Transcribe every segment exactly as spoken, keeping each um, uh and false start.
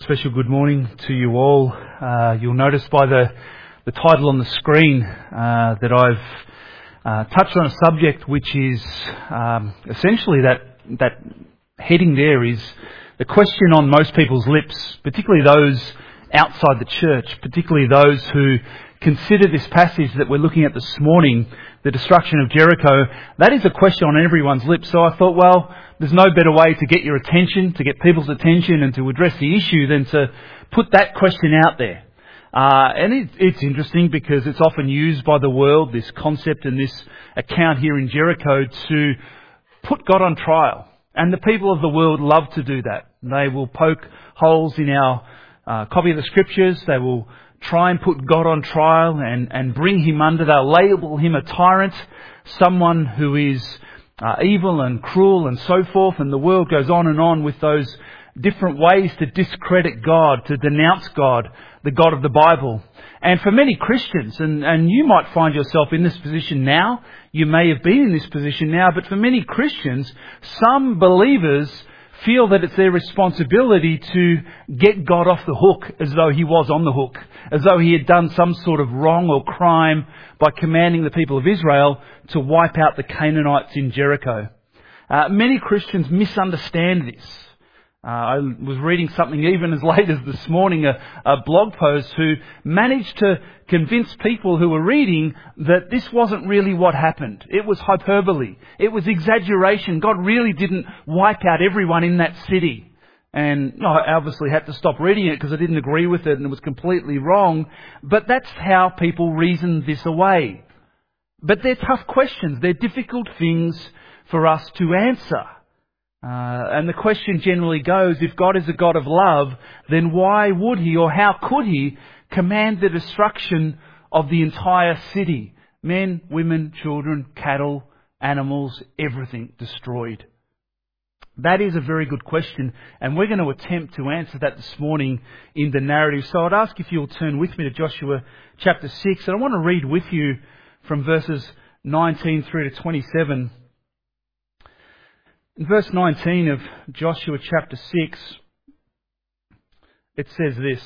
Special good morning to you all. Uh, you'll notice by the, the title on the screen uh, that I've uh, touched on a subject which is um, essentially that that heading there is the question on most people's lips, particularly those outside the church, particularly those who consider this passage that we're looking at this morning, the destruction of Jericho. That is a question on everyone's lips. So I thought, well, there's no better way to get your attention, to get people's attention and to address the issue than to put that question out there. Uh, and it, it's interesting because it's often used by the world, this concept and this account here in Jericho, to put God on trial. And the people of the world love to do that. They will poke holes in our uh, copy of the scriptures. They will try and put God on trial and, and bring him under. They'll label him a tyrant, someone who is uh, evil and cruel and so forth. And the world goes on and on with those different ways to discredit God, to denounce God, the God of the Bible. And for many Christians, and, and you might find yourself in this position now, you may have been in this position now, but for many Christians, some believers feel that it's their responsibility to get God off the hook as though he was on the hook, as though he had done some sort of wrong or crime by commanding the people of Israel to wipe out the Canaanites in Jericho. Uh, many Christians misunderstand this. Uh, I was reading something even as late as this morning, a, a blog post who managed to convince people who were reading that this wasn't really what happened. It was hyperbole. It was exaggeration. God really didn't wipe out everyone in that city. And no, I obviously had to stop reading it because I didn't agree with it and it was completely wrong. But that's how people reason this away. But they're tough questions. They're difficult things for us to answer. Uh, and the question generally goes, if God is a God of love, then why would he or how could he command the destruction of the entire city? Men, women, children, cattle, animals, everything destroyed. That is a very good question, and we're going to attempt to answer that this morning in the narrative. So I'd ask if you'll turn with me to Joshua chapter six, and I want to read with you from verses nineteen through to twenty-seven. In verse nineteen of Joshua chapter six, it says this: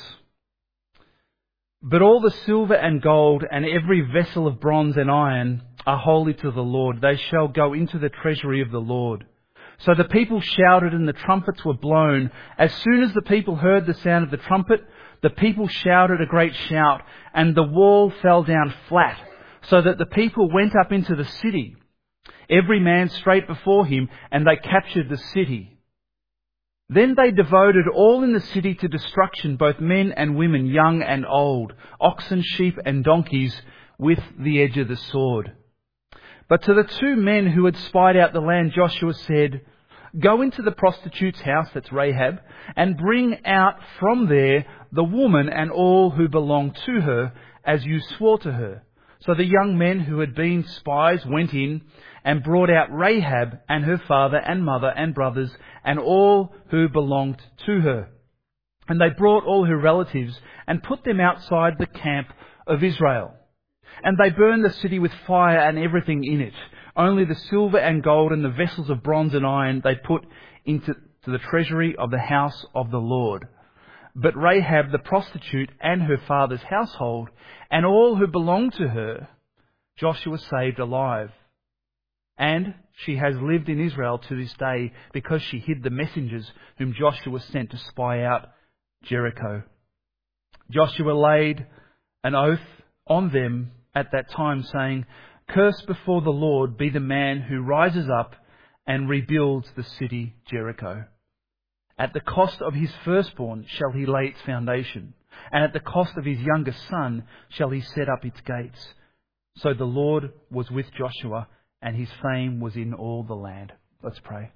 "But all the silver and gold and every vessel of bronze and iron are holy to the Lord. They shall go into the treasury of the Lord." So the people shouted and the trumpets were blown. As soon as the people heard the sound of the trumpet, the people shouted a great shout, and the wall fell down flat, so that the people went up into the city, every man straight before him, and they captured the city. Then they devoted all in the city to destruction, both men and women, young and old, oxen, sheep and donkeys, with the edge of the sword. But to the two men who had spied out the land, Joshua said, "Go into the prostitute's house," that's Rahab, "and bring out from there the woman and all who belong to her, as you swore to her." So the young men who had been spies went in and brought out Rahab and her father and mother and brothers and all who belonged to her. And they brought all her relatives and put them outside the camp of Israel. And they burned the city with fire and everything in it. Only the silver and gold and the vessels of bronze and iron they put into to the treasury of the house of the Lord. But Rahab the prostitute and her father's household and all who belonged to her, Joshua saved alive. And she has lived in Israel to this day because she hid the messengers whom Joshua sent to spy out Jericho. Joshua laid an oath on them at that time, saying, "Cursed before the Lord be the man who rises up and rebuilds the city Jericho. At the cost of his firstborn shall he lay its foundation, and at the cost of his youngest son shall he set up its gates." So the Lord was with Joshua, and his fame was in all the land. Let's pray.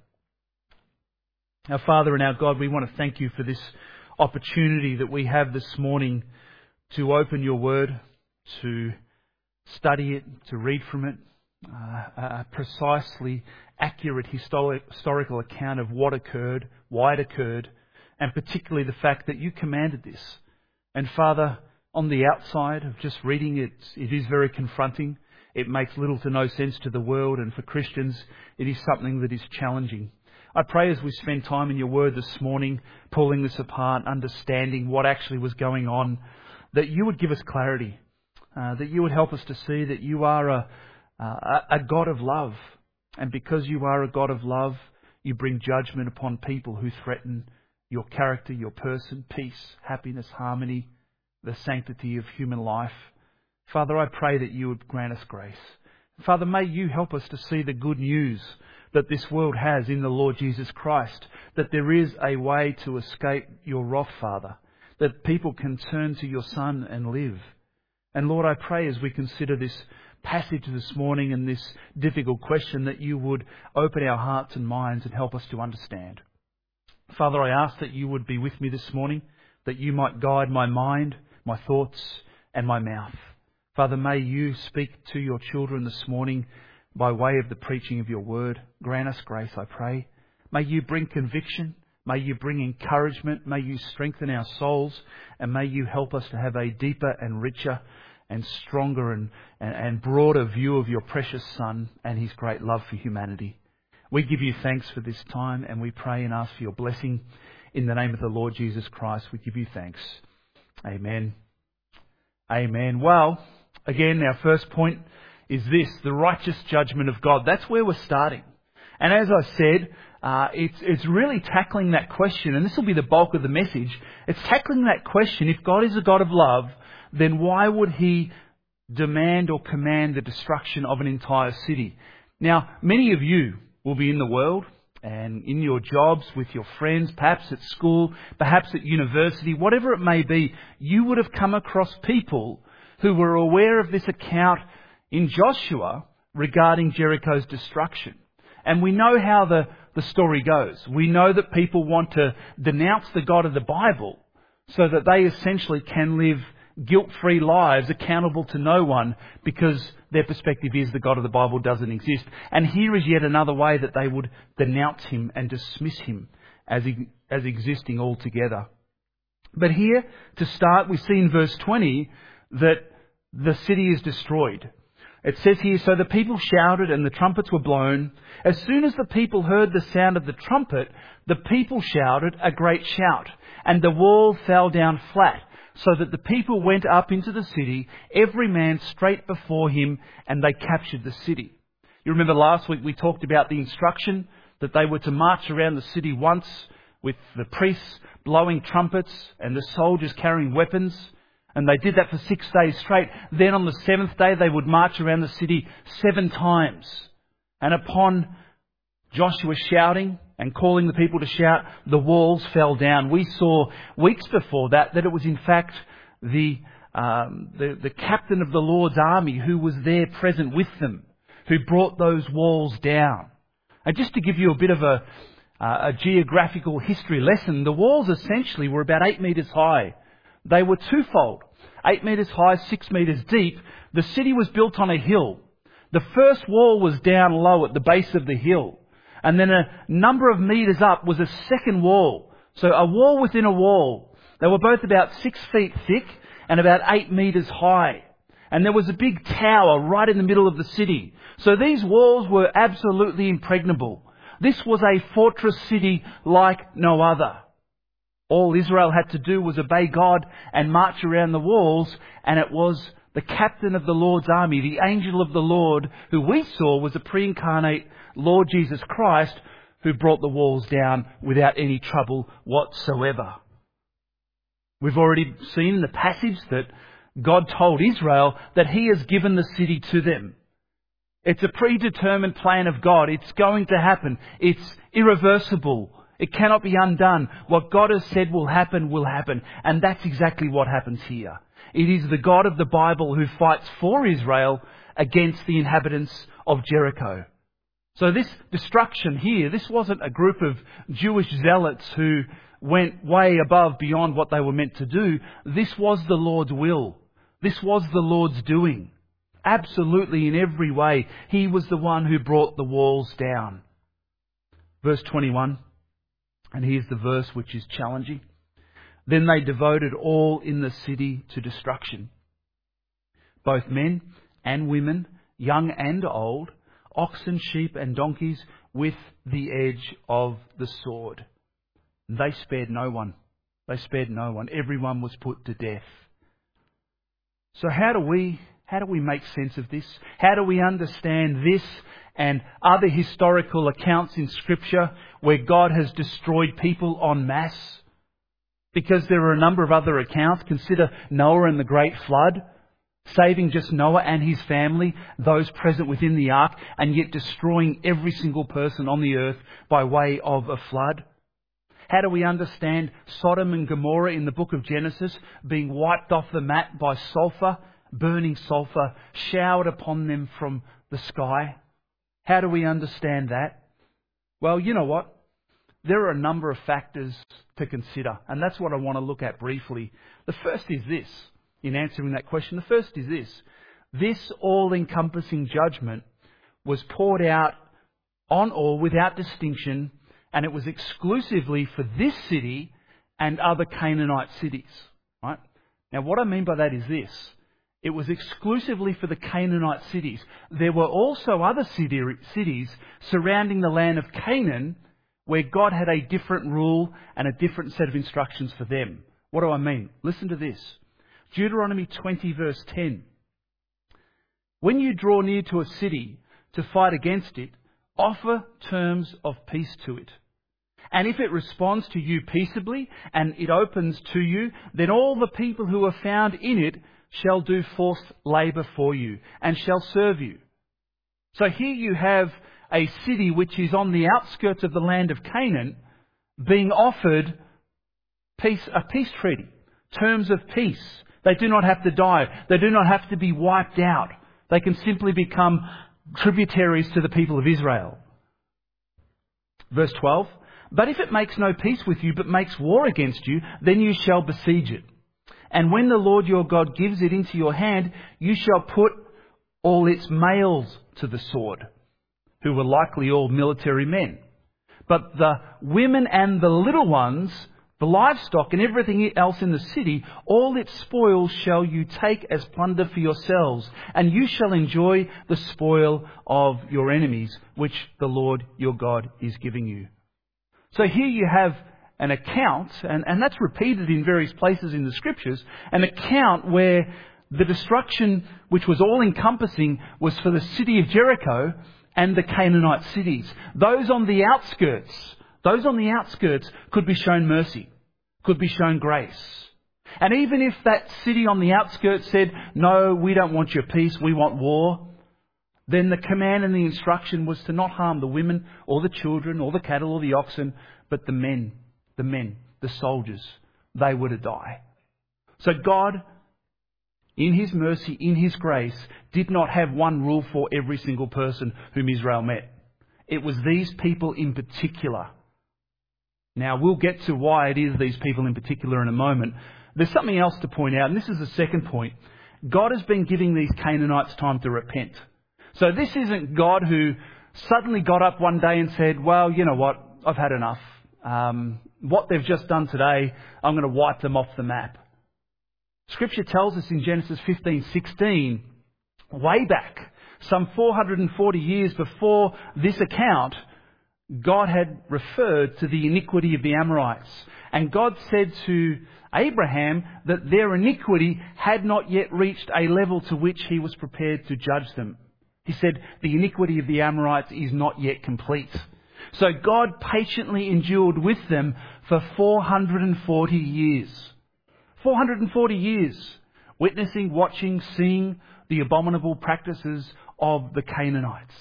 Our Father and our God, we want to thank you for this opportunity that we have this morning to open your word, to study it, to read from it, uh, a precisely accurate historic, historical account of what occurred, why it occurred, and particularly the fact that you commanded this. And Father, on the outside of just reading it, it is very confronting. It makes little to no sense to the world, and for Christians, it is something that is challenging. I pray as we spend time in your word this morning, pulling this apart, understanding what actually was going on, that you would give us clarity, uh, that you would help us to see that you are a, a, a God of love. And because you are a God of love, you bring judgment upon people who threaten your character, your person, peace, happiness, harmony, the sanctity of human life. Father, I pray that you would grant us grace. Father, may you help us to see the good news that this world has in the Lord Jesus Christ, that there is a way to escape your wrath, Father, that people can turn to your Son and live. And Lord, I pray as we consider this passage this morning and this difficult question, that you would open our hearts and minds and help us to understand. Father, I ask that you would be with me this morning, that you might guide my mind, my thoughts and my mouth. Father, may you speak to your children this morning by way of the preaching of your word. Grant us grace, I pray. May you bring conviction. May you bring encouragement. May you strengthen our souls. And may you help us to have a deeper and richer and stronger and, and, and broader view of your precious Son and his great love for humanity. We give you thanks for this time, and we pray and ask for your blessing. In the name of the Lord Jesus Christ, we give you thanks. Amen. Amen. Well, again, our first point is this, the righteous judgment of God. That's where we're starting. And as I said, uh, it's, it's really tackling that question, and this will be the bulk of the message. It's tackling that question. If God is a God of love, then why would he demand or command the destruction of an entire city? Now, many of you will be in the world and in your jobs, with your friends, perhaps at school, perhaps at university, whatever it may be, you would have come across people who were aware of this account in Joshua regarding Jericho's destruction. And we know how the, the story goes. We know that people want to denounce the God of the Bible so that they essentially can live guilt-free lives accountable to no one, because their perspective is the God of the Bible doesn't exist. And here is yet another way that they would denounce him and dismiss him as, as existing altogether. But here, to start, we see in verse twenty that the city is destroyed. It says here, so the people shouted and the trumpets were blown. As soon as the people heard the sound of the trumpet, the people shouted a great shout, and the wall fell down flat, so that the people went up into the city, every man straight before him, and they captured the city. You remember last week we talked about the instruction that they were to march around the city once with the priests blowing trumpets and the soldiers carrying weapons. And they did that for six days straight. Then on the seventh day, they would march around the city seven times. And upon Joshua shouting and calling the people to shout, the walls fell down. We saw weeks before that that it was in fact the, um, the, the captain of the Lord's army who was there present with them, who brought those walls down. And just to give you a bit of a, uh, a geographical history lesson, the walls essentially were about eight metres high. They were twofold. Eight metres high, six metres deep. The city was built on a hill. The first wall was down low at the base of the hill. And then a number of metres up was a second wall. So a wall within a wall. They were both about six feet thick and about eight metres high. And there was a big tower right in the middle of the city. So these walls were absolutely impregnable. This was a fortress city like no other. All Israel had to do was obey God and march around the walls, and it was the captain of the Lord's army, the angel of the Lord, who we saw was a pre-incarnate Lord Jesus Christ, who brought the walls down without any trouble whatsoever. We've already seen in the passage that God told Israel that he has given the city to them. It's a predetermined plan of God. It's going to happen. It's irreversible. It cannot be undone. What God has said will happen, will happen. And that's exactly what happens here. It is the God of the Bible who fights for Israel against the inhabitants of Jericho. So this destruction here, this wasn't a group of Jewish zealots who went way above beyond what they were meant to do. This was the Lord's will. This was the Lord's doing. Absolutely in every way. He was the one who brought the walls down. Verse twenty-one. And here's the verse which is challenging. Then they devoted all in the city to destruction, both men and women, young and old, oxen, sheep and donkeys, with the edge of the sword. They spared no one. They spared no one. Everyone was put to death. So how do we, how do we make sense of this? How do we understand this and other historical accounts in Scripture where God has destroyed people en masse? Because there are a number of other accounts. Consider Noah and the great flood, saving just Noah and his family, those present within the ark, and yet destroying every single person on the earth by way of a flood. How do we understand Sodom and Gomorrah in the book of Genesis being wiped off the map by sulphur, burning sulphur, showered upon them from the sky? How do we understand that? Well, you know what? There are a number of factors to consider, and that's what I want to look at briefly. The first is this, in answering that question. The first is this. This all-encompassing judgment was poured out on all without distinction, and it was exclusively for this city and other Canaanite cities. Right? Now, what I mean by that is this. It was exclusively for the Canaanite cities. There were also other city, cities surrounding the land of Canaan where God had a different rule and a different set of instructions for them. What do I mean? Listen to this. Deuteronomy twenty verse ten. When you draw near to a city to fight against it, offer terms of peace to it. And if it responds to you peaceably and it opens to you, then all the people who are found in it shall do forced labour for you and shall serve you. So here you have a city which is on the outskirts of the land of Canaan being offered peace, a peace treaty, terms of peace. They do not have to die. They do not have to be wiped out. They can simply become tributaries to the people of Israel. Verse twelve. But if it makes no peace with you, but makes war against you, then you shall besiege it. And when the Lord your God gives it into your hand, you shall put all its males to the sword, who were likely all military men. But the women and the little ones, the livestock and everything else in the city, all its spoils shall you take as plunder for yourselves, and you shall enjoy the spoil of your enemies, which the Lord your God is giving you. So here you have an account, and, and that's repeated in various places in the Scriptures, an account where the destruction, which was all-encompassing, was for the city of Jericho and the Canaanite cities. Those on the outskirts, those on the outskirts could be shown mercy, could be shown grace. And even if that city on the outskirts said, no, we don't want your peace, we want war, then the command and the instruction was to not harm the women or the children or the cattle or the oxen, but the men, the men, the soldiers. They were to die. So God, in His mercy, in His grace, did not have one rule for every single person whom Israel met. It was these people in particular. Now, we'll get to why it is these people in particular in a moment. There's something else to point out, and this is the second point. God has been giving these Canaanites time to repent. So this isn't God who suddenly got up one day and said, well, you know what, I've had enough. Um, what they've just done today, I'm going to wipe them off the map. Scripture tells us in Genesis fifteen sixteen, way back, some four hundred forty years before this account, God had referred to the iniquity of the Amorites. And God said to Abraham that their iniquity had not yet reached a level to which He was prepared to judge them. He said, the iniquity of the Amorites is not yet complete. So God patiently endured with them for four hundred forty years. four hundred forty years, witnessing, watching, seeing the abominable practices of the Canaanites.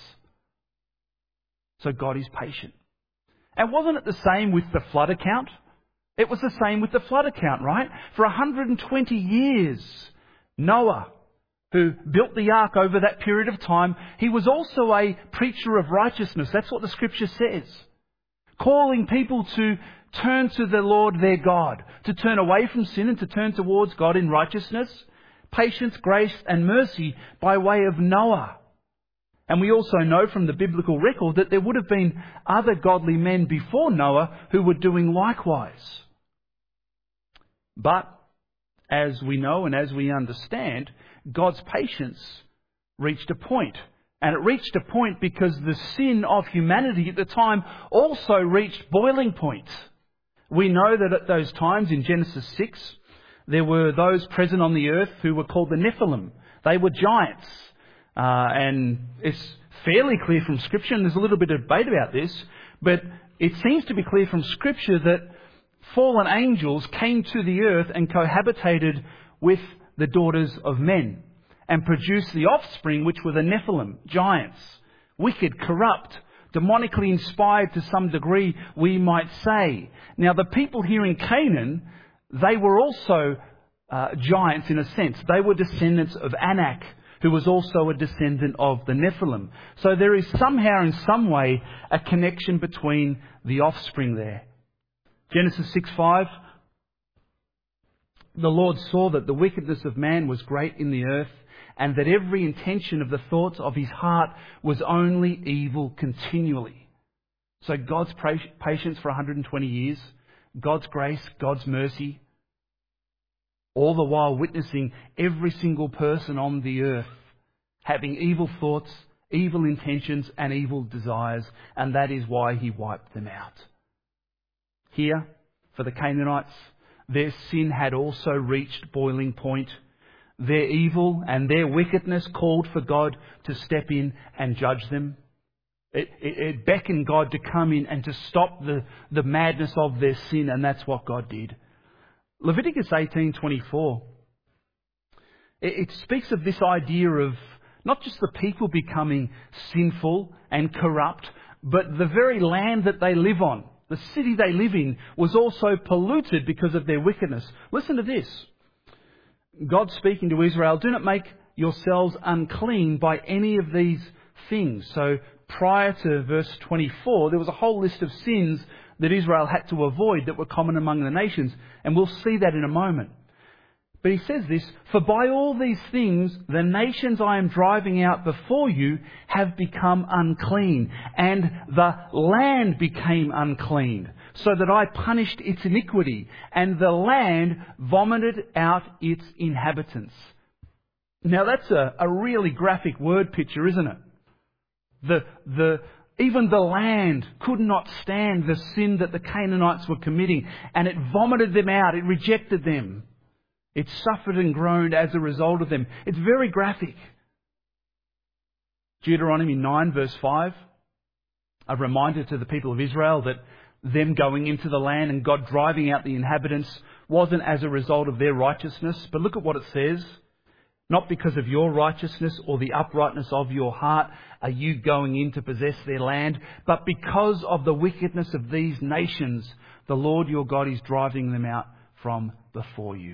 So God is patient. And wasn't it the same with the flood account? It was the same with the flood account, right? For one hundred twenty years, Noah, who built the ark over that period of time, he was also a preacher of righteousness. That's what the Scripture says. Calling people to turn to the Lord their God, to turn away from sin and to turn towards God in righteousness, patience, grace and mercy by way of Noah. And we also know from the biblical record that there would have been other godly men before Noah who were doing likewise. But as we know and as we understand, God's patience reached a point And it reached a point because the sin of humanity at the time also reached boiling point. We know that at those times in Genesis six, there were those present on the earth who were called the Nephilim. They were giants. Uh, and it's fairly clear from Scripture, and there's a little bit of debate about this, but it seems to be clear from Scripture that fallen angels came to the earth and cohabitated with the daughters of men and produced the offspring, which were the Nephilim, giants, wicked, corrupt, demonically inspired to some degree, we might say. Now, the people here in Canaan, they were also uh, giants in a sense. They were descendants of Anak, who was also a descendant of the Nephilim. So there is somehow, in some way, a connection between the offspring there. Genesis six five. The Lord saw that the wickedness of man was great in the earth, and that every intention of the thoughts of his heart was only evil continually. So God's patience for one hundred twenty years, God's grace, God's mercy, all the while witnessing every single person on the earth having evil thoughts, evil intentions and evil desires, and that is why he wiped them out. Here, for the Canaanites, their sin had also reached boiling point. Their evil and their wickedness called for God to step in and judge them. It, it, it beckoned God to come in and to stop the, the madness of their sin, and that's what God did. Leviticus eighteen twenty-four. It, it speaks of this idea of not just the people becoming sinful and corrupt, but the very land that they live on, the city they live in, was also polluted because of their wickedness. Listen to this. God speaking to Israel, do not make yourselves unclean by any of these things. So prior to verse twenty-four, there was a whole list of sins that Israel had to avoid that were common among the nations. And we'll see that in a moment. But he says this, for by all these things, the nations I am driving out before you have become unclean, and the land became unclean, so that I punished its iniquity, and the land vomited out its inhabitants. Now that's a, a really graphic word picture, isn't it? The, the, even the land could not stand the sin that the Canaanites were committing, and it vomited them out, it rejected them. It suffered and groaned as a result of them. It's very graphic. Deuteronomy nine verse five, a reminder to the people of Israel that them going into the land and God driving out the inhabitants wasn't as a result of their righteousness. But look at what it says. Not because of your righteousness or the uprightness of your heart are you going in to possess their land, but because of the wickedness of these nations, the Lord your God is driving them out from before you.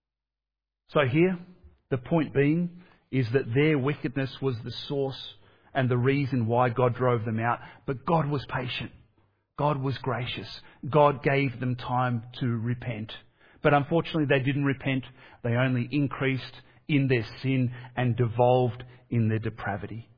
So here, the point being is that their wickedness was the source and the reason why God drove them out. But God was patient. God was gracious. God gave them time to repent. But unfortunately, they didn't repent. They only increased in their sin and devolved in their depravity.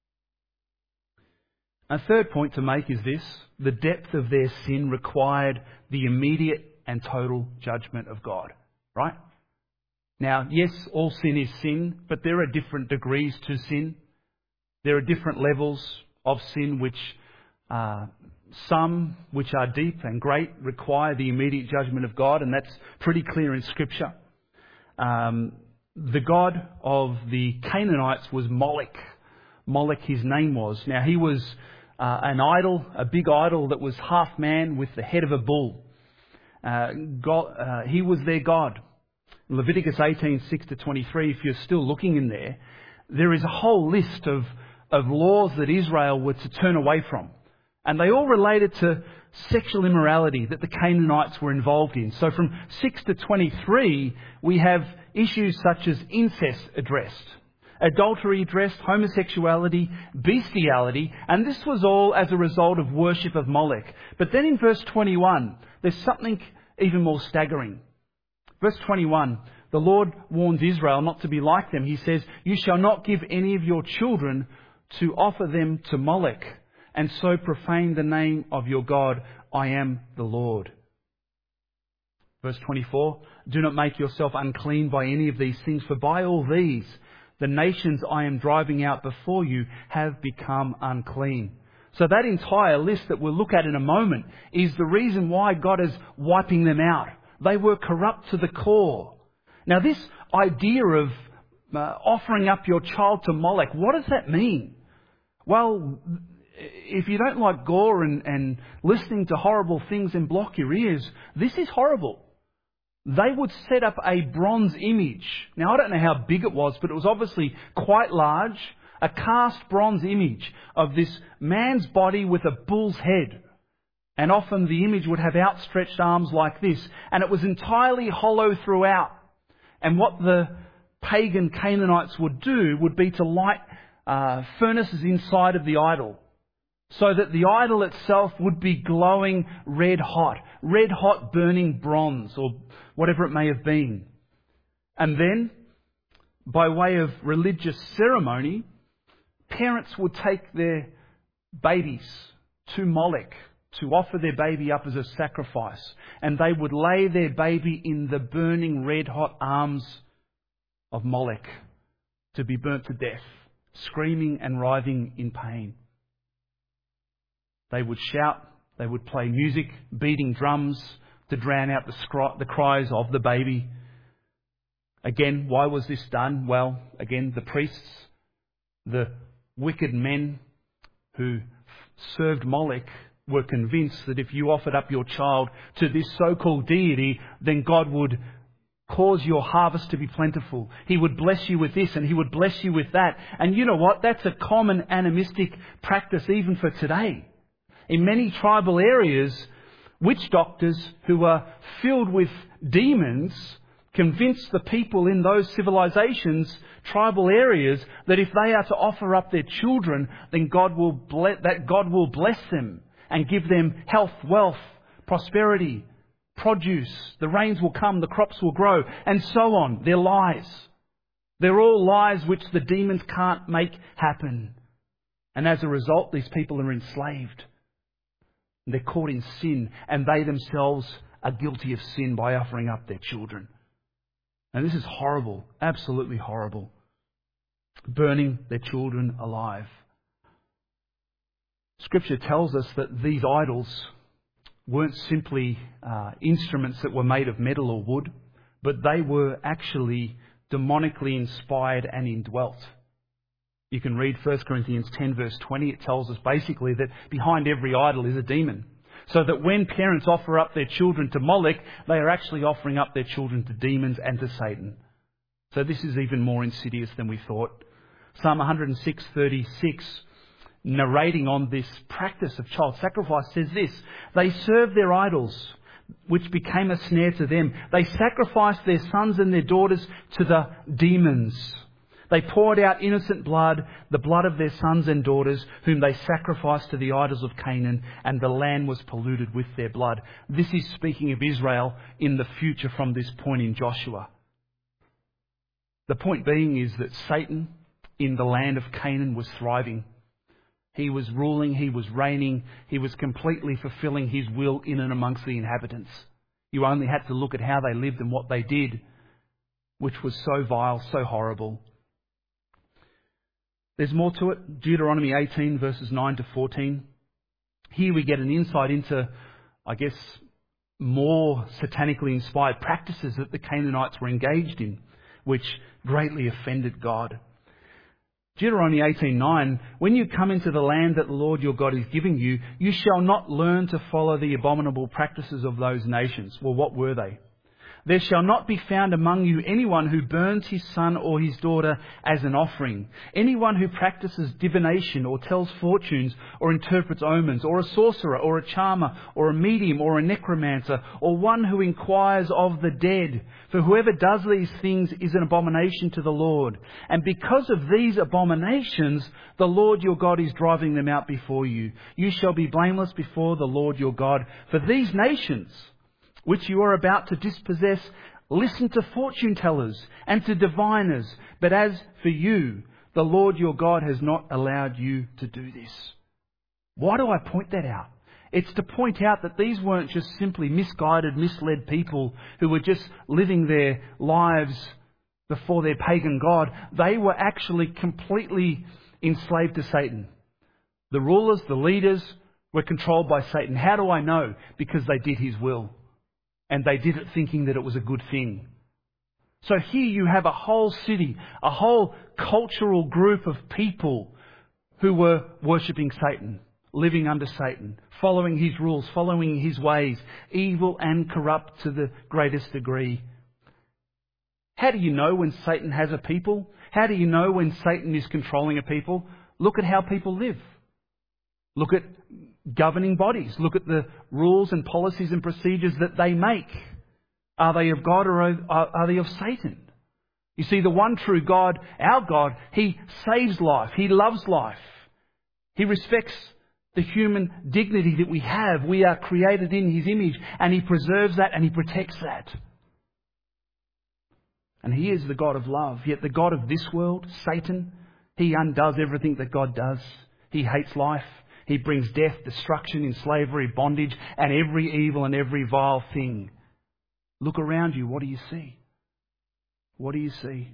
A third point to make is this. The depth of their sin required the immediate and total judgment of God. Right? Now, yes, all sin is sin, but there are different degrees to sin. There are different levels of sin which, uh, some which are deep and great require the immediate judgment of God, and that's pretty clear in Scripture. Um, the god of the Canaanites was Moloch. Moloch, his name was. Now, he was uh, an idol, a big idol that was half man with the head of a bull. Uh, God, uh, he was their god. Leviticus eighteen six to twenty-three, if you're still looking in there, there is a whole list of, of laws that Israel were to turn away from. And they all related to sexual immorality that the Canaanites were involved in. So from six to twenty-three, we have issues such as incest addressed, adultery addressed, homosexuality, bestiality, and this was all as a result of worship of Moloch. But then in verse twenty-one, there's something even more staggering. Verse twenty-one, the Lord warns Israel not to be like them. He says, you shall not give any of your children to offer them to Moloch, and so profane the name of your God. I am the Lord. Verse twenty-four, do not make yourself unclean by any of these things, for by all these the nations I am driving out before you have become unclean. So that entire list that we'll look at in a moment is the reason why God is wiping them out. They were corrupt to the core. Now this idea of uh, offering up your child to Molech, what does that mean? Well, if you don't like gore and, and listening to horrible things and block your ears, this is horrible. They would set up a bronze image. Now I don't know how big it was, but it was obviously quite large. A cast bronze image of this man's body with a bull's head. And often the image would have outstretched arms like this. And it was entirely hollow throughout. And what the pagan Canaanites would do would be to light uh, furnaces inside of the idol, so that the idol itself would be glowing red hot, red hot burning bronze or whatever it may have been. And then, by way of religious ceremony, parents would take their babies to Molech to offer their baby up as a sacrifice. And they would lay their baby in the burning red hot arms of Molech to be burnt to death, screaming and writhing in pain. They would shout, they would play music, beating drums to drown out the, scri- the cries of the baby. Again, why was this done? Well, again, the priests, the wicked men who served Molech were convinced that if you offered up your child to this so-called deity, then God would cause your harvest to be plentiful. He would bless you with this and He would bless you with that. And you know what? That's a common animistic practice even for today. In many tribal areas, witch doctors who are filled with demons convince the people in those civilizations, tribal areas, that if they are to offer up their children, then God will bless, that God will bless them and give them health, wealth, prosperity, produce. The rains will come, the crops will grow, and so on. They're lies. They're all lies which the demons can't make happen. And as a result, these people are enslaved. They're caught in sin, and they themselves are guilty of sin by offering up their children. And this is horrible, absolutely horrible. Burning their children alive. Scripture tells us that these idols weren't simply uh, instruments that were made of metal or wood, but they were actually demonically inspired and indwelt. You can read First Corinthians ten verse twenty. It tells us basically that behind every idol is a demon. So that when parents offer up their children to Molech, they are actually offering up their children to demons and to Satan. So this is even more insidious than we thought. Psalm one oh six thirty-six, narrating on this practice of child sacrifice, says this: they served their idols, which became a snare to them. They sacrificed their sons and their daughters to the demons. They poured out innocent blood, the blood of their sons and daughters, whom they sacrificed to the idols of Canaan, and the land was polluted with their blood. This is speaking of Israel in the future from this point in Joshua. The point being is that Satan in the land of Canaan was thriving. He was ruling, he was reigning, he was completely fulfilling his will in and amongst the inhabitants. You only had to look at how they lived and what they did, which was so vile, so horrible. There's more to it. Deuteronomy eighteen verses nine to fourteen. Here we get an insight into, I guess, more satanically inspired practices that the Canaanites were engaged in, which greatly offended God. Deuteronomy eighteen nine, when you come into the land that the Lord your God is giving you, you shall not learn to follow the abominable practices of those nations. Well, what were they? There shall not be found among you anyone who burns his son or his daughter as an offering, anyone who practices divination or tells fortunes or interprets omens, or a sorcerer or a charmer or a medium or a necromancer, or one who inquires of the dead. For whoever does these things is an abomination to the Lord. And because of these abominations, the Lord your God is driving them out before you. You shall be blameless before the Lord your God. For these nations which you are about to dispossess, listen to fortune tellers and to diviners. But as for you, the Lord your God has not allowed you to do this. Why do I point that out? It's to point out that these weren't just simply misguided, misled people who were just living their lives before their pagan god, they were actually completely enslaved to Satan. The rulers, the leaders were controlled by Satan. How do I know? Because they did his will. And they did it thinking that it was a good thing. So here you have a whole city, a whole cultural group of people who were worshipping Satan, living under Satan, following his rules, following his ways, evil and corrupt to the greatest degree. How do you know when Satan has a people? How do you know when Satan is controlling a people? Look at how people live. Look at governing bodies. Look at the rules and policies and procedures that they make. Are they of God or are they of Satan? You see, the one true God, our God, He saves life. He loves life. He respects the human dignity that we have. We are created in His image, and He preserves that and He protects that. And He is the God of love. Yet the God of this world, Satan, he undoes everything that God does. He hates life. He brings death, destruction, in slavery, bondage, and every evil and every vile thing. Look around you. What do you see? What do you see?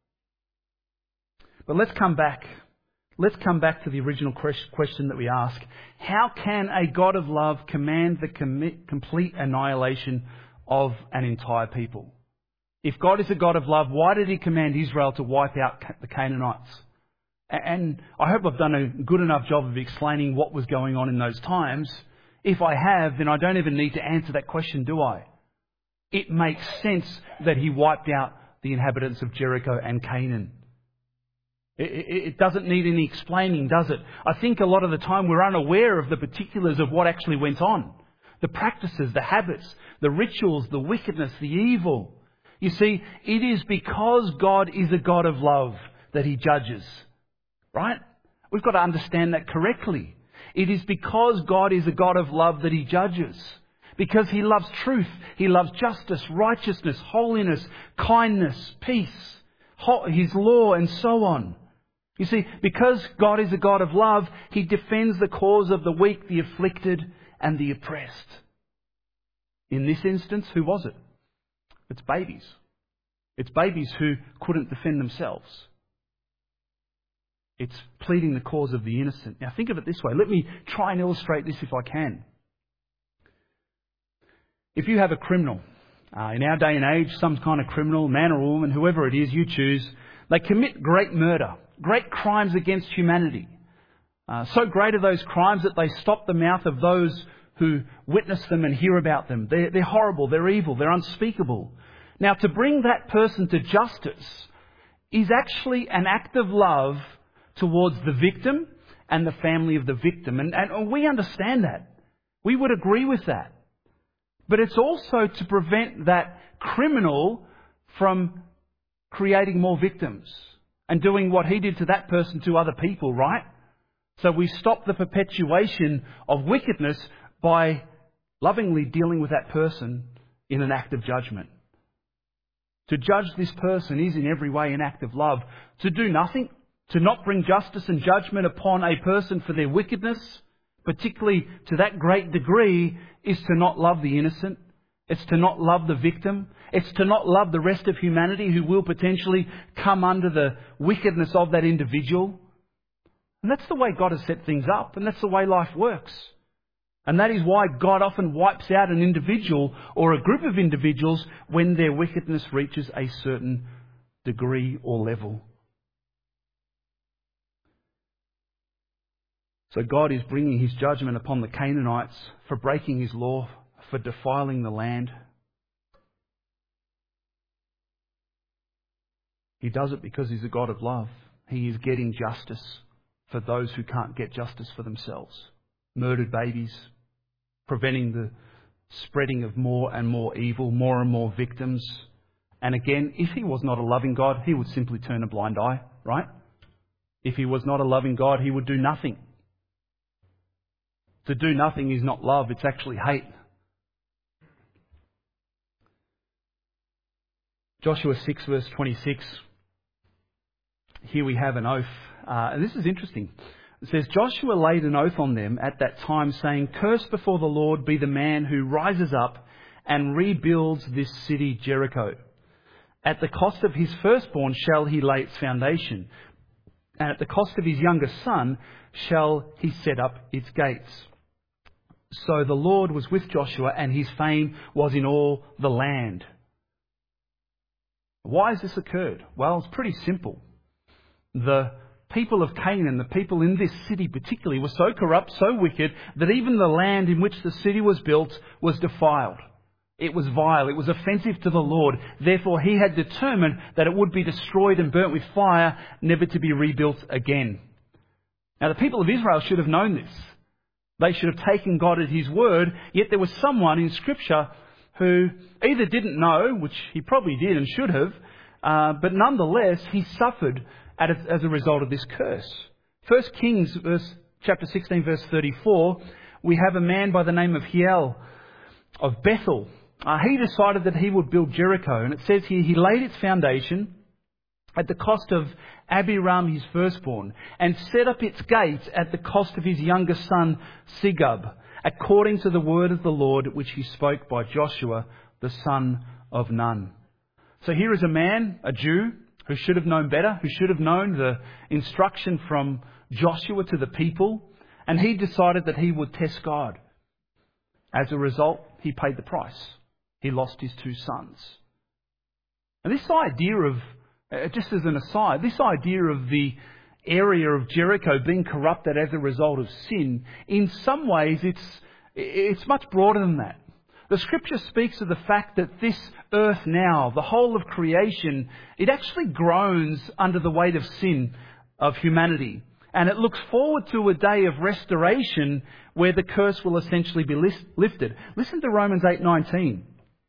But let's come back. Let's come back to the original question that we ask. How can a God of love command the complete annihilation of an entire people? If God is a God of love, why did He command Israel to wipe out the Canaanites? And I hope I've done a good enough job of explaining what was going on in those times. If I have, then I don't even need to answer that question, do I? It makes sense that He wiped out the inhabitants of Jericho and Canaan. It, it, it doesn't need any explaining, does it? I think a lot of the time we're unaware of the particulars of what actually went on. The practices, the habits, the rituals, the wickedness, the evil. You see, it is because God is a God of love that He judges. Right? We've got to understand that correctly. It is because God is a God of love that He judges. Because He loves truth. He loves justice, righteousness, holiness, kindness, peace, His law, and so on. You see, because God is a God of love, He defends the cause of the weak, the afflicted, and the oppressed. In this instance, who was it? It's babies. It's babies who couldn't defend themselves. It's pleading the cause of the innocent. Now think of it this way. Let me try and illustrate this if I can. If you have a criminal, uh, in our day and age, some kind of criminal, man or woman, whoever it is you choose, they commit great murder, great crimes against humanity. Uh, so great are those crimes that they stop the mouth of those who witness them and hear about them. They're, they're horrible, they're evil, they're unspeakable. Now to bring that person to justice is actually an act of love towards the victim and the family of the victim. And, and we understand that. We would agree with that. But it's also to prevent that criminal from creating more victims and doing what he did to that person to other people, right? So we stop the perpetuation of wickedness by lovingly dealing with that person in an act of judgment. To judge this person is in every way an act of love. To do nothing, to not bring justice and judgment upon a person for their wickedness, particularly to that great degree, is to not love the innocent. It's to not love the victim. It's to not love the rest of humanity who will potentially come under the wickedness of that individual. And that's the way God has set things up, and that's the way life works. And that is why God often wipes out an individual or a group of individuals when their wickedness reaches a certain degree or level. So God is bringing His judgment upon the Canaanites for breaking His law, for defiling the land. He does it because He's a God of love. He is getting justice for those who can't get justice for themselves. Murdered babies, preventing the spreading of more and more evil, more and more victims. And again, if He was not a loving God, He would simply turn a blind eye, right? If He was not a loving God, He would do nothing. To do nothing is not love, it's actually hate. Joshua six verse twenty-six. Here we have an oath. Uh, and this is interesting. It says, Joshua laid an oath on them at that time, saying, Cursed before the Lord be the man who rises up and rebuilds this city Jericho. At the cost of his firstborn shall he lay its foundation, and at the cost of his youngest son shall he set up its gates. So the Lord was with Joshua, and his fame was in all the land. Why has this occurred? Well, it's pretty simple. The people of Canaan, the people in this city particularly, were so corrupt, so wicked, that even the land in which the city was built was defiled. It was vile. It was offensive to the Lord. Therefore, he had determined that it would be destroyed and burnt with fire, never to be rebuilt again. Now, the people of Israel should have known this. They should have taken God at his word, yet there was someone in Scripture who either didn't know, which he probably did and should have, uh, but nonetheless, he suffered at a, as a result of this curse. First Kings, verse, chapter sixteen, verse thirty-four, we have a man by the name of Hiel of Bethel. Uh, he decided that he would build Jericho, and it says here, he laid its foundation at the cost of Abiram his firstborn, and set up its gates at the cost of his youngest son Segub, according to the word of the Lord which he spoke by Joshua the son of Nun. So here is a man, a Jew, who should have known better, who should have known the instruction from Joshua to the people, and he decided that he would test God. As a result, he paid the price. He lost his two sons. And this idea of Uh, just as an aside, this idea of the area of Jericho being corrupted as a result of sin, in some ways it's it's much broader than that. The Scripture speaks of the fact that this earth now, the whole of creation, it actually groans under the weight of sin of humanity. And it looks forward to a day of restoration where the curse will essentially be lifted. Listen to Romans eight nineteen.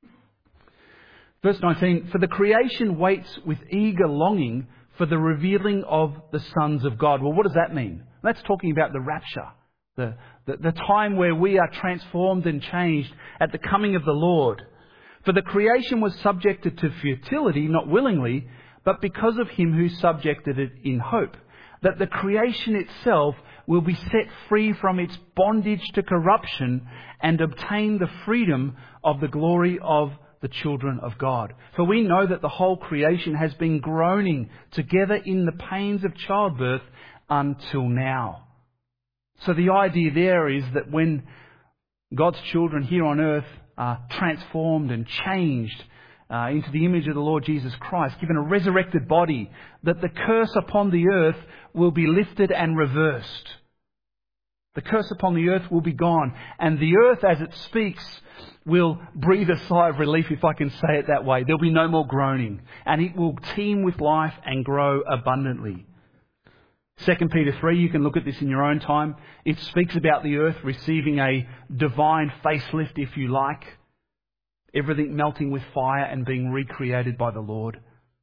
Verse nineteen, for the creation waits with eager longing for the revealing of the sons of God. Well, what does that mean? That's talking about the rapture, the, the, the time where we are transformed and changed at the coming of the Lord. For the creation was subjected to futility, not willingly, but because of him who subjected it in hope, that the creation itself will be set free from its bondage to corruption and obtain the freedom of the glory of the children of God. For we know that the whole creation has been groaning together in the pains of childbirth until now. So the idea there is that when God's children here on earth are transformed and changed uh, into the image of the Lord Jesus Christ, given a resurrected body, that the curse upon the earth will be lifted and reversed. The curse upon the earth will be gone, and the earth as it speaks will breathe a sigh of relief, if I can say it that way. There'll be no more groaning, and it will teem with life and grow abundantly. Second Peter three, you can look at this in your own time. It speaks about the earth receiving a divine facelift, if you like. Everything melting with fire and being recreated by the Lord.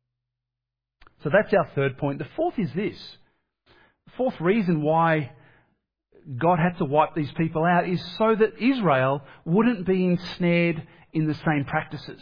So that's our third point. The fourth is this. The fourth reason why God had to wipe these people out is so that Israel wouldn't be ensnared in the same practices.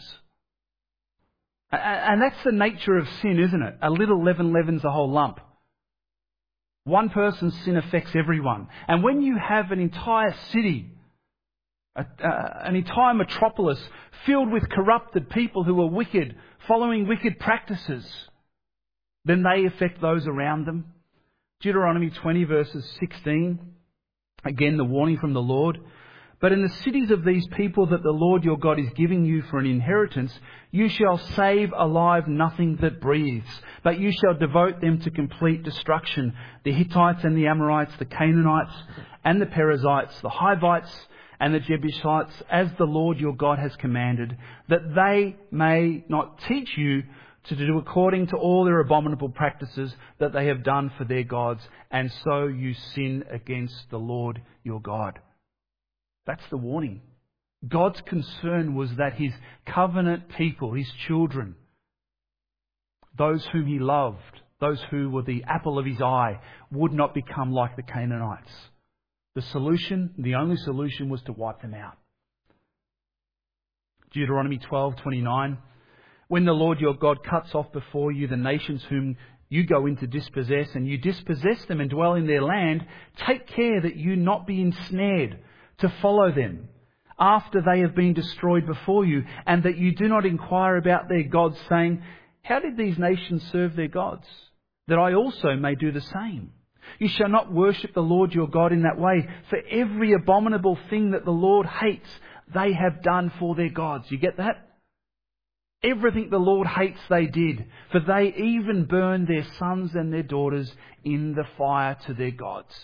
And that's the nature of sin, isn't it? A little leaven leavens a whole lump. One person's sin affects everyone. And when you have an entire city, a, uh, an entire metropolis filled with corrupted people who are wicked, following wicked practices, then they affect those around them. Deuteronomy twenty verses sixteen. Again, the warning from the Lord. But in the cities of these people that the Lord your God is giving you for an inheritance, you shall save alive nothing that breathes, but you shall devote them to complete destruction. The Hittites and the Amorites, the Canaanites and the Perizzites, the Hivites and the Jebusites, as the Lord your God has commanded, that they may not teach you to do according to all their abominable practices that they have done for their gods, and so you sin against the Lord your God. That's the warning. God's concern was that his covenant people, his children, those whom he loved, those who were the apple of his eye, would not become like the Canaanites. The solution, the only solution, was to wipe them out. Deuteronomy twelve twenty-nine. When the Lord your God cuts off before you the nations whom you go in to dispossess, and you dispossess them and dwell in their land, take care that you not be ensnared to follow them after they have been destroyed before you, and that you do not inquire about their gods, saying, how did these nations serve their gods? That I also may do the same. You shall not worship the Lord your God in that way, for every abominable thing that the Lord hates, they have done for their gods. You get that? Everything the Lord hates they did, for they even burned their sons and their daughters in the fire to their gods.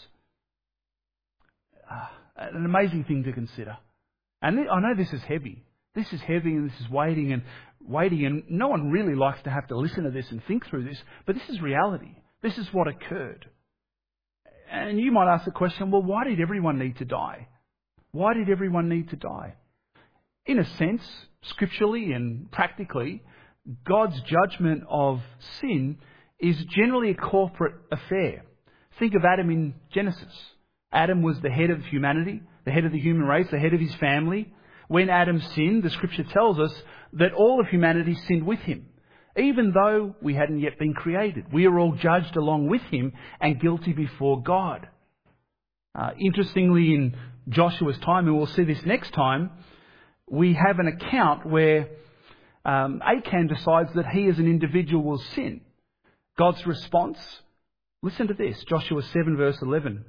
Uh, an amazing thing to consider. And I know this is heavy. This is heavy and this is weighting and weighting, and no one really likes to have to listen to this and think through this, but this is reality. This is what occurred. And you might ask the question, well, why did everyone need to die? Why did everyone need to die? In a sense, scripturally and practically, God's judgment of sin is generally a corporate affair. Think of Adam in Genesis. Adam was the head of humanity, the head of the human race, the head of his family. When Adam sinned, the scripture tells us that all of humanity sinned with him. Even though we hadn't yet been created, we are all judged along with him and guilty before God. Uh, interestingly, in Joshua's time, and we'll see this next time, we have an account where um, Achan decides that he as an individual will sin. God's response, listen to this, Joshua seven verse eleven.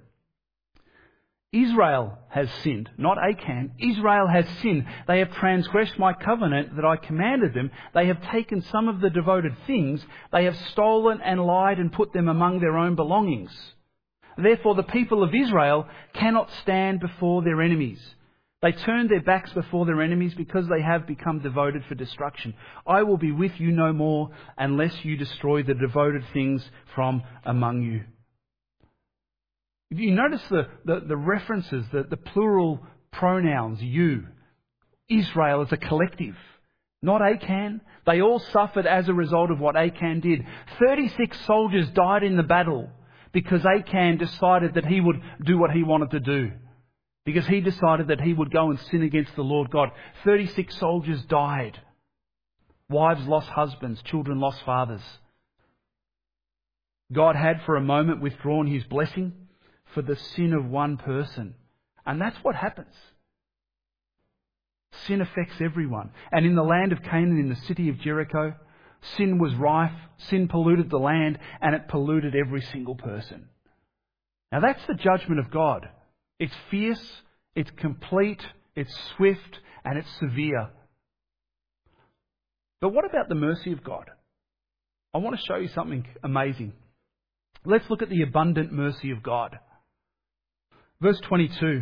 Israel has sinned, not Achan. Israel has sinned. They have transgressed my covenant that I commanded them. They have taken some of the devoted things. They have stolen and lied and put them among their own belongings. Therefore the people of Israel cannot stand before their enemies. They turn their backs before their enemies because they have become devoted for destruction. I will be with you no more unless you destroy the devoted things from among you. If you notice the, the, the references, the, the plural pronouns, you, Israel as a collective, not Achan. They all suffered as a result of what Achan did. thirty-six soldiers died in the battle because Achan decided that he would do what he wanted to do. Because he decided that he would go and sin against the Lord God. thirty-six soldiers died. Wives lost husbands, children lost fathers. God had for a moment withdrawn his blessing for the sin of one person. And that's what happens. Sin affects everyone. And in the land of Canaan, in the city of Jericho, sin was rife, sin polluted the land, and it polluted every single person. Now that's the judgment of God. It's fierce, it's complete, it's swift, and it's severe. But what about the mercy of God? I want to show you something amazing. Let's look at the abundant mercy of God. Verse twenty-two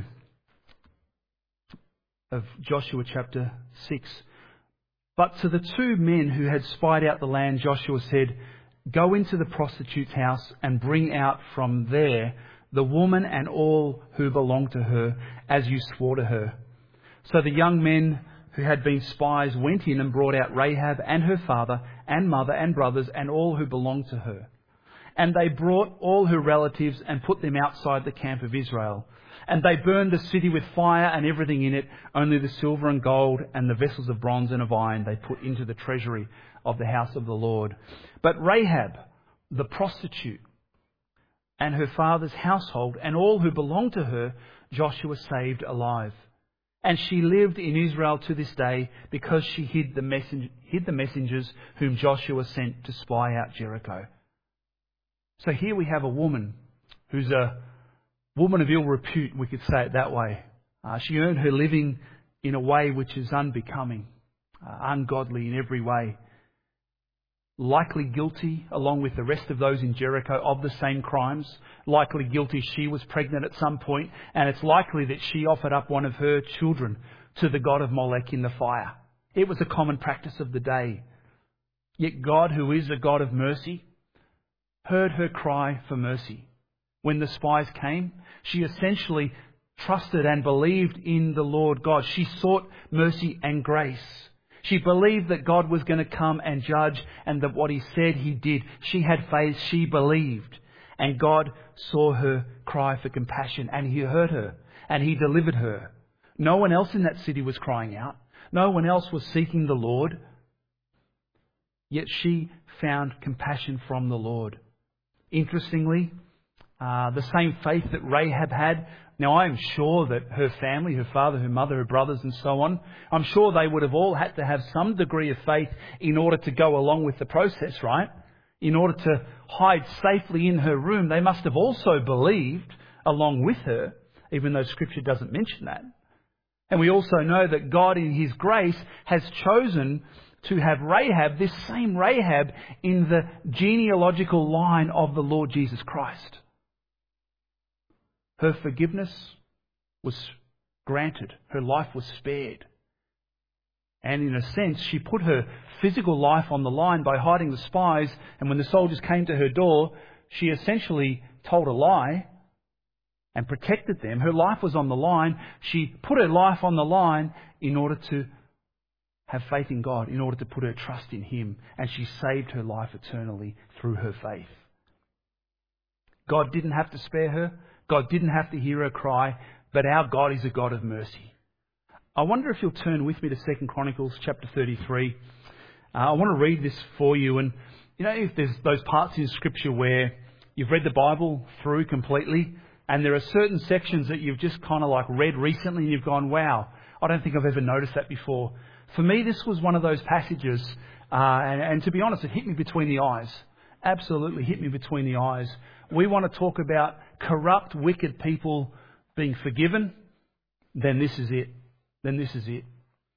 of Joshua chapter six. But to the two men who had spied out the land, Joshua said, "Go into the prostitute's house and bring out from there the woman and all who belong to her, as you swore to her." So the young men who had been spies went in and brought out Rahab and her father and mother and brothers and all who belonged to her. And they brought all her relatives and put them outside the camp of Israel. And they burned the city with fire and everything in it, only the silver and gold and the vessels of bronze and of iron they put into the treasury of the house of the Lord. But Rahab, the prostitute, and her father's household and all who belonged to her, Joshua saved alive. And she lived in Israel to this day because she hid the, messen- hid the messengers whom Joshua sent to spy out Jericho. So here we have a woman who's a woman of ill repute, we could say it that way. Uh, she earned her living in a way which is unbecoming, uh, ungodly in every way. Likely guilty, along with the rest of those in Jericho, of the same crimes. Likely guilty she was pregnant at some point, and it's likely that she offered up one of her children to the god of Molech in the fire. It was a common practice of the day. Yet God, who is a God of mercy, heard her cry for mercy. When the spies came, she essentially trusted and believed in the Lord God. She sought mercy and grace. She believed that God was going to come and judge, and that what he said he did. She had faith, she believed. And God saw her cry for compassion, and he heard her, and he delivered her. No one else in that city was crying out. No one else was seeking the Lord. Yet she found compassion from the Lord. Interestingly, uh, the same faith that Rahab had Now, I am sure that her family, her father, her mother, her brothers and so on, I'm sure they would have all had to have some degree of faith in order to go along with the process, right? In order to hide safely in her room, they must have also believed along with her, even though Scripture doesn't mention that. And we also know that God in His grace has chosen to have Rahab, this same Rahab, in the genealogical line of the Lord Jesus Christ. Her forgiveness was granted. Her life was spared. And in a sense, she put her physical life on the line by hiding the spies. And when the soldiers came to her door, she essentially told a lie and protected them. Her life was on the line. She put her life on the line in order to have faith in God, in order to put her trust in Him. And she saved her life eternally through her faith. God didn't have to spare her. God didn't have to hear her cry. But our God is a God of mercy. I wonder if you'll turn with me to Second Chronicles chapter thirty-three. Uh, I want to read this for you. And, you know, if there's those parts in Scripture where you've read the Bible through completely, and there are certain sections that you've just kind of like read recently and you've gone, wow, I don't think I've ever noticed that before. For me, this was one of those passages, uh, and, and to be honest, it hit me between the eyes. Absolutely hit me between the eyes. We want to talk about corrupt, wicked people being forgiven, then this is it. Then this is it.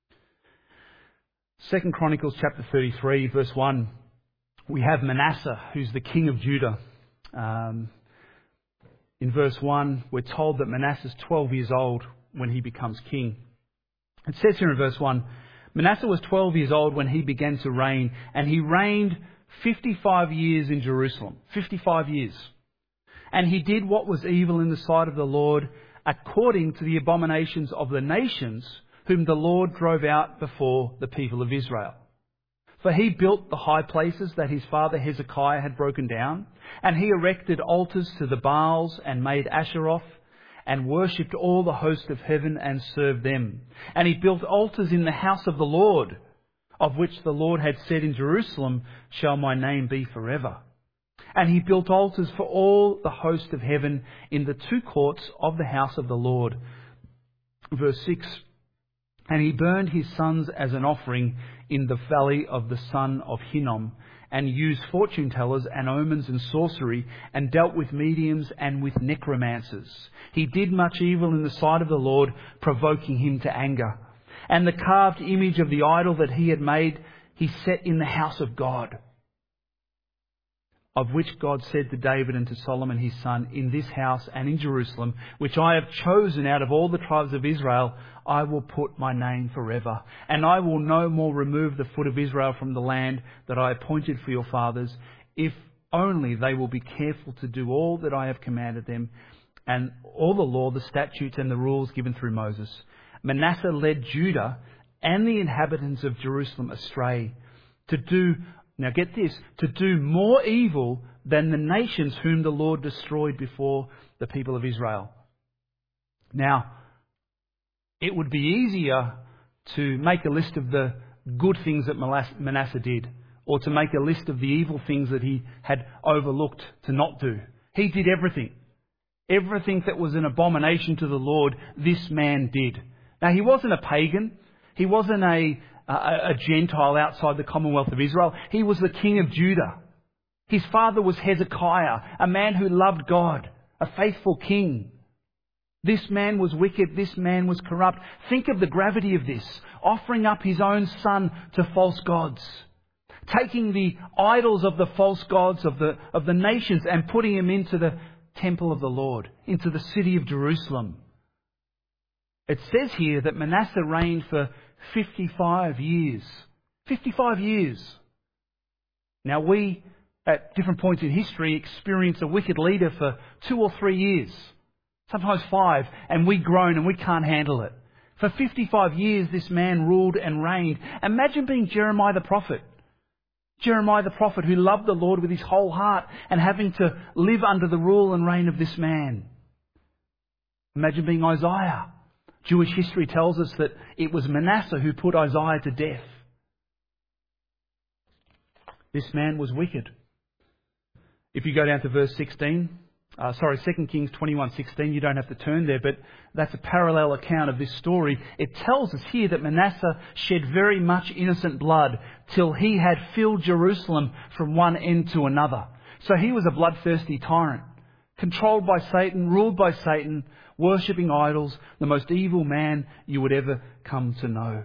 Second Chronicles chapter thirty-three, verse one. We have Manasseh, who's the king of Judah. Um, in verse one, we're told that Manasseh's twelve years old when he becomes king. It says here in verse one, Manasseh was twelve years old when he began to reign, and he reigned fifty-five years in Jerusalem. fifty-five years. And he did what was evil in the sight of the Lord, according to the abominations of the nations whom the Lord drove out before the people of Israel. For he built the high places that his father Hezekiah had broken down, and he erected altars to the Baals and made Asheroth, and worshipped all the host of heaven and served them. And he built altars in the house of the Lord, of which the Lord had said, in Jerusalem shall my name be forever. And he built altars for all the host of heaven in the two courts of the house of the Lord. Verse six. And he burned his sons as an offering in the valley of the son of Hinnom, and used fortune tellers and omens and sorcery, and dealt with mediums and with necromancers. He did much evil in the sight of the Lord, provoking him to anger. And the carved image of the idol that he had made, he set in the house of God, of which God said to David and to Solomon his son, in this house and in Jerusalem, which I have chosen out of all the tribes of Israel, I will put my name forever. And I will no more remove the foot of Israel from the land that I appointed for your fathers, if only they will be careful to do all that I have commanded them, and all the law, the statutes and the rules given through Moses. Manasseh led Judah and the inhabitants of Jerusalem astray, to do Now get this, to do more evil than the nations whom the Lord destroyed before the people of Israel. Now, it would be easier to make a list of the good things that Manasseh did, or to make a list of the evil things that he had overlooked to not do. He did everything. Everything that was an abomination to the Lord, this man did. Now, he wasn't a pagan. He wasn't a A, a Gentile outside the Commonwealth of Israel. He was the king of Judah. His father was Hezekiah, a man who loved God, a faithful king. This man was wicked. This man was corrupt. Think of the gravity of this. Offering up his own son to false gods. Taking the idols of the false gods of the, of the nations and putting them into the temple of the Lord, into the city of Jerusalem. It says here that Manasseh reigned for fifty-five years. fifty-five years. Now we, at different points in history, experience a wicked leader for two or three years. Sometimes five, and we groan and we can't handle it. For fifty-five years this man ruled and reigned. Imagine being Jeremiah the prophet. Jeremiah the prophet who loved the Lord with his whole heart and having to live under the rule and reign of this man. Imagine being Isaiah. Jewish history tells us that it was Manasseh who put Isaiah to death. This man was wicked. If you go down to verse sixteen, uh, sorry, Second Kings twenty-one sixteen. You don't have to turn there, but that's a parallel account of this story. It tells us here that Manasseh shed very much innocent blood till he had filled Jerusalem from one end to another. So he was a bloodthirsty tyrant, controlled by Satan, ruled by Satan, worshipping idols, the most evil man you would ever come to know.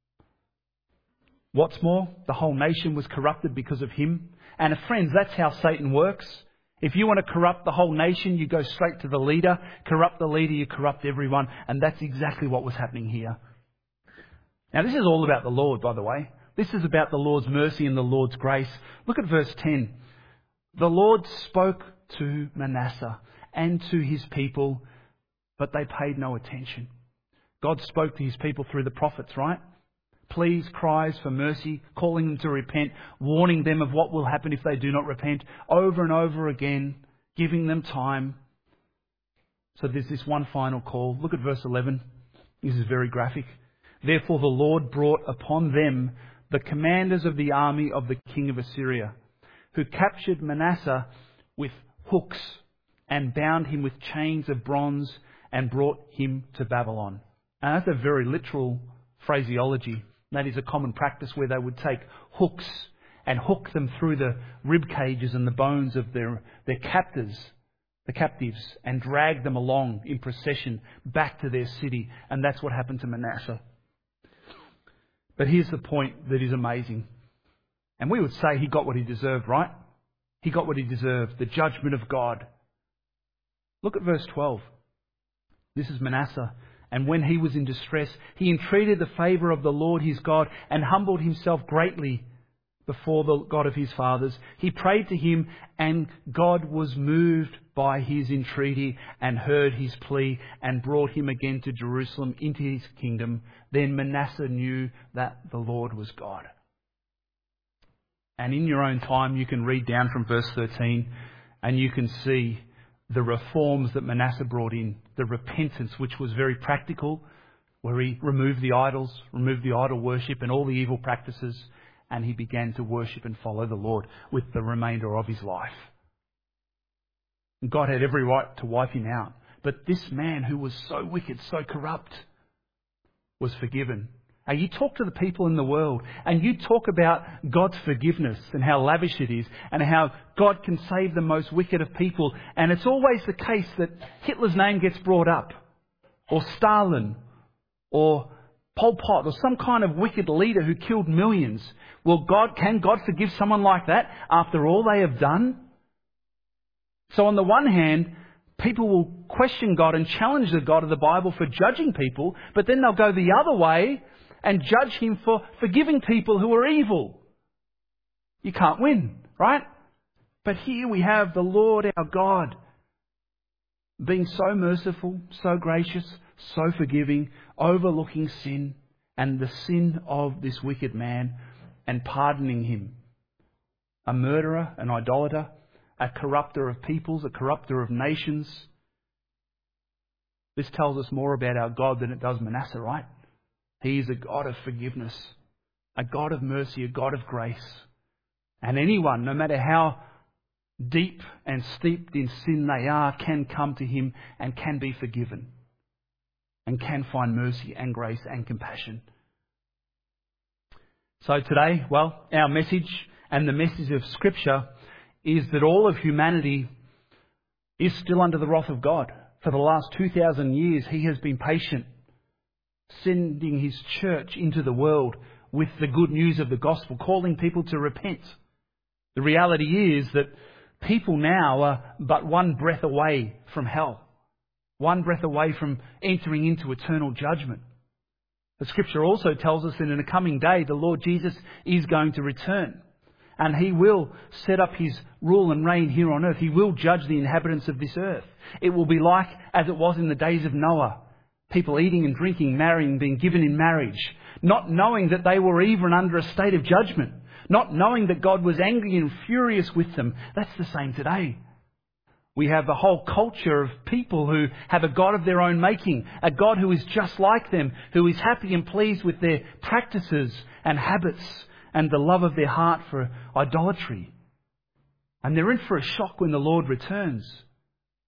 What's more, the whole nation was corrupted because of him. And friends, that's how Satan works. If you want to corrupt the whole nation, you go straight to the leader. Corrupt the leader, you corrupt everyone. And that's exactly what was happening here. Now, this is all about the Lord, by the way. This is about the Lord's mercy and the Lord's grace. Look at verse ten. The Lord spoke to Manasseh and to his people, but they paid no attention. God spoke to his people through the prophets, right? Pleas, cries for mercy, calling them to repent, warning them of what will happen if they do not repent, over and over again, giving them time. So there's this one final call. Look at verse eleven. This is very graphic. Therefore the Lord brought upon them the commanders of the army of the king of Assyria, who captured Manasseh with hooks and bound him with chains of bronze and brought him to Babylon. And that's a very literal phraseology. That is a common practice where they would take hooks and hook them through the rib cages and the bones of their, their captors, the captives, and drag them along in procession back to their city. And that's what happened to Manasseh. But here's the point that is amazing. And we would say he got what he deserved, right? He got what he deserved, the judgment of God. Look at verse twelve. This is Manasseh. And when he was in distress, he entreated the favour of the Lord his God and humbled himself greatly before the God of his fathers. He prayed to him, and God was moved by his entreaty and heard his plea and brought him again to Jerusalem into his kingdom. Then Manasseh knew that the Lord was God. And in your own time, you can read down from verse thirteen and you can see the reforms that Manasseh brought in, the repentance, which was very practical, where he removed the idols, removed the idol worship and all the evil practices, and he began to worship and follow the Lord with the remainder of his life. And God had every right to wipe him out. But this man who was so wicked, so corrupt, was forgiven. And you talk to the people in the world and you talk about God's forgiveness and how lavish it is and how God can save the most wicked of people. And it's always the case that Hitler's name gets brought up, or Stalin, or Pol Pot, or some kind of wicked leader who killed millions. Well, God, can God forgive someone like that after all they have done? So on the one hand, people will question God and challenge the God of the Bible for judging people, but then they'll go the other way and judge him for forgiving people who are evil. You can't win, right? But here we have the Lord our God being so merciful, so gracious, so forgiving, overlooking sin and the sin of this wicked man and pardoning him. A murderer, an idolater, a corrupter of peoples, a corrupter of nations. This tells us more about our God than it does Manasseh, right? He is a God of forgiveness, a God of mercy, a God of grace. And anyone, no matter how deep and steeped in sin they are, can come to him and can be forgiven and can find mercy and grace and compassion. So today, well, our message and the message of Scripture is that all of humanity is still under the wrath of God. For the last two thousand years, he has been patient, sending his church into the world with the good news of the gospel, calling people to repent. The reality is that people now are but one breath away from hell, one breath away from entering into eternal judgment. The Scripture also tells us that in a coming day, the Lord Jesus is going to return, and he will set up his rule and reign here on earth. He will judge the inhabitants of this earth. It will be like as it was in the days of Noah. People eating and drinking, marrying, being given in marriage, not knowing that they were even under a state of judgment, not knowing that God was angry and furious with them. That's the same today. We have a whole culture of people who have a God of their own making, a God who is just like them, who is happy and pleased with their practices and habits and the love of their heart for idolatry. And they're in for a shock when the Lord returns.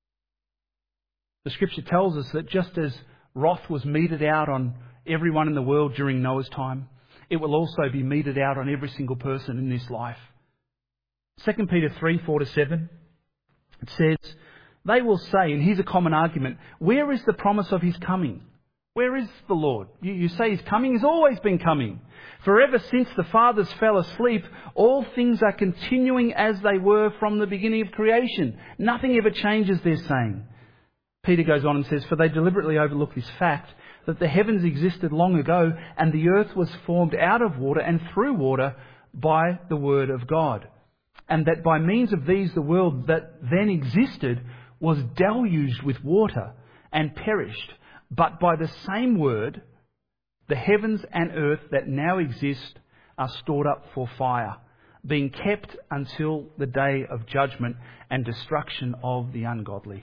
The Scripture tells us that just as wrath was meted out on everyone in the world during Noah's time, it will also be meted out on every single person in this life. Second Peter three, four to seven, it says, they will say, and here's a common argument, where is the promise of his coming? Where is the Lord? You, you say he's coming, he's always been coming. For ever since the fathers fell asleep, all things are continuing as they were from the beginning of creation. Nothing ever changes, they're saying. Peter goes on and says, for they deliberately overlook this fact, that the heavens existed long ago, and the earth was formed out of water and through water by the word of God. And that by means of these the world that then existed was deluged with water and perished. But by the same word, the heavens and earth that now exist are stored up for fire, being kept until the day of judgment and destruction of the ungodly.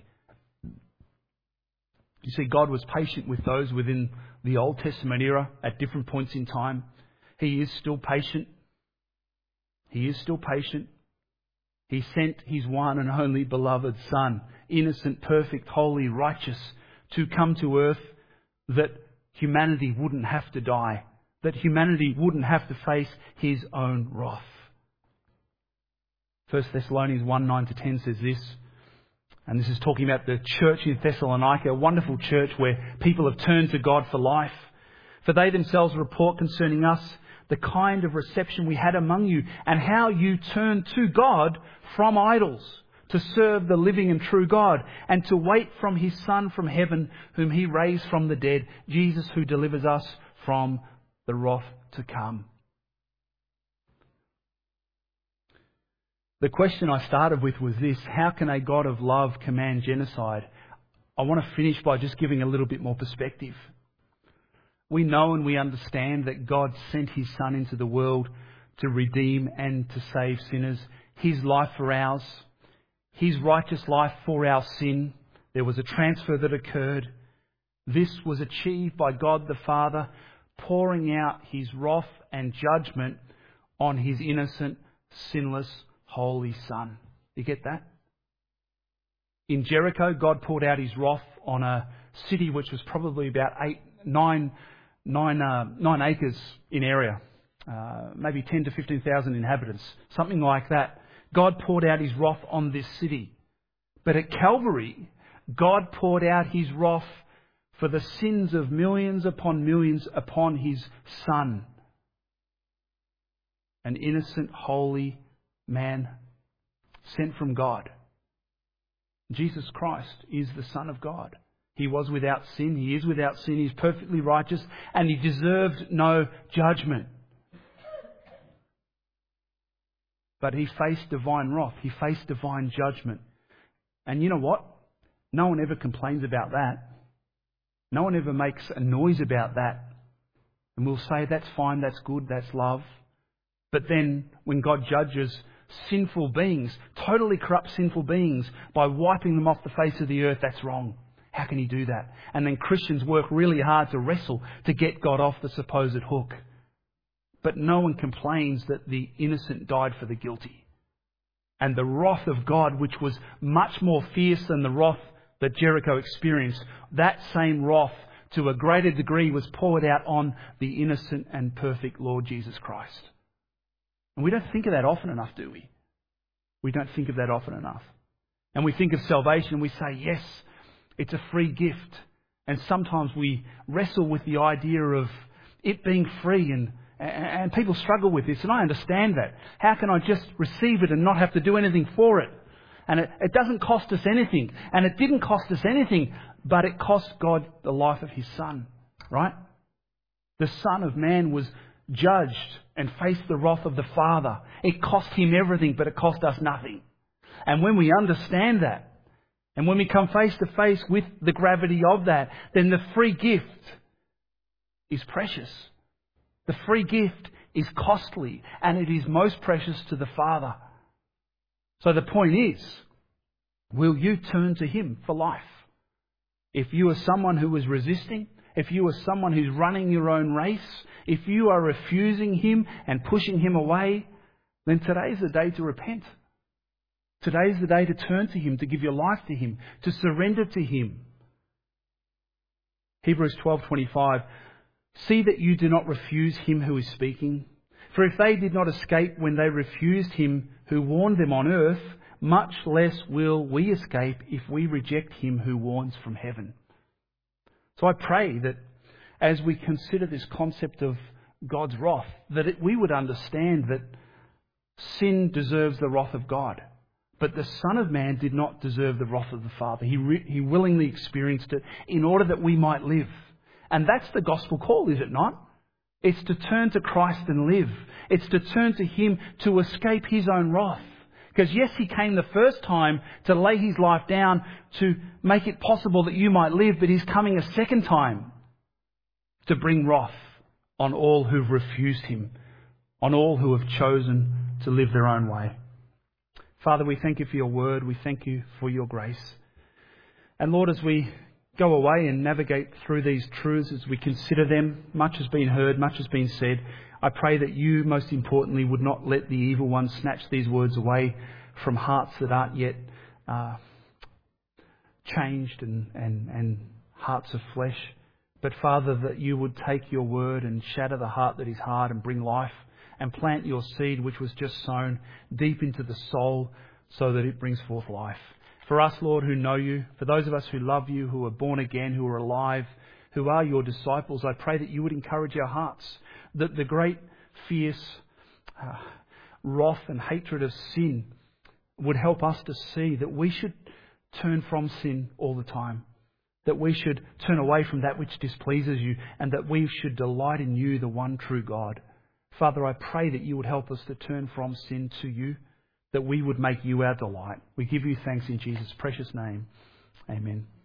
You see, God was patient with those within the Old Testament era at different points in time. He is still patient. He is still patient. He sent his one and only beloved Son, innocent, perfect, holy, righteous, to come to earth that humanity wouldn't have to die, that humanity wouldn't have to face his own wrath. First Thessalonians one, nine to ten says this, and this is talking about the church in Thessalonica, a wonderful church where people have turned to God for life. For they themselves report concerning us the kind of reception we had among you, and how you turned to God from idols to serve the living and true God, and to wait from his Son from heaven, whom he raised from the dead, Jesus, who delivers us from the wrath to come. The question I started with was this: how can a God of love command genocide? I want to finish by just giving a little bit more perspective. We know and we understand that God sent his Son into the world to redeem and to save sinners. His life for ours. His righteous life for our sin. There was a transfer that occurred. This was achieved by God the Father pouring out his wrath and judgment on his innocent, sinless, holy Son. You get that? In Jericho, God poured out his wrath on a city which was probably about eight, nine, nine, uh, nine acres in area. Uh, maybe ten to fifteen thousand inhabitants. Something like that. God poured out his wrath on this city. But at Calvary, God poured out his wrath for the sins of millions upon millions upon his Son. An innocent, holy man sent from God. Jesus Christ is the Son of God. He was without sin. He is without sin. He is perfectly righteous, and he deserved no judgment. But he faced divine wrath. He faced divine judgment. And you know what? No one ever complains about that. No one ever makes a noise about that. And we'll say, that's fine, that's good, that's love. But then when God judges sinful beings, totally corrupt sinful beings, by wiping them off the face of the earth, that's wrong. How can he do that? And then Christians work really hard to wrestle to get God off the supposed hook. But no one complains that the innocent died for the guilty. And the wrath of God, which was much more fierce than the wrath that Jericho experienced, that same wrath to a greater degree was poured out on the innocent and perfect Lord Jesus Christ. And we don't think of that often enough, do we? We don't think of that often enough. And we think of salvation and we say, yes, it's a free gift. And sometimes we wrestle with the idea of it being free, and And people struggle with this, and I understand that. How can I just receive it and not have to do anything for it? And it, it doesn't cost us anything. And it didn't cost us anything, but it cost God the life of his Son, right? The Son of Man was judged and faced the wrath of the Father. It cost him everything, but it cost us nothing. And when we understand that, and when we come face to face with the gravity of that, then the free gift is precious. The free gift is costly, and it is most precious to the Father. So the point is, will you turn to him for life? If you are someone who is resisting, if you are someone who's running your own race, if you are refusing him and pushing him away, then today's the day to repent. Today's the day to turn to him, to give your life to him, to surrender to him. Hebrews twelve twenty-five, see that you do not refuse him who is speaking. For if they did not escape when they refused him who warned them on earth, much less will we escape if we reject him who warns from heaven. So I pray that as we consider this concept of God's wrath, that it, we would understand that sin deserves the wrath of God. But the Son of Man did not deserve the wrath of the Father. He, re, he willingly experienced it in order that we might live. And that's the gospel call, is it not? It's to turn to Christ and live. It's to turn to him to escape his own wrath. Because yes, he came the first time to lay his life down to make it possible that you might live, but he's coming a second time to bring wrath on all who've refused him, on all who have chosen to live their own way. Father, we thank you for your word. We thank you for your grace. And Lord, as we go away and navigate through these truths, as we consider them, much has been heard, much has been said. I pray that you, most importantly, would not let the evil one snatch these words away from hearts that aren't yet uh, changed and, and, and hearts of flesh. But Father, that you would take your word and shatter the heart that is hard and bring life and plant your seed, which was just sown, deep into the soul so that it brings forth life. For us, Lord, who know you, for those of us who love you, who are born again, who are alive, who are your disciples, I pray that you would encourage our hearts, that the great, fierce uh, wrath and hatred of sin would help us to see that we should turn from sin all the time, that we should turn away from that which displeases you, and that we should delight in you, the one true God. Father, I pray that you would help us to turn from sin to you, that we would make you our delight. We give you thanks in Jesus' precious name. Amen.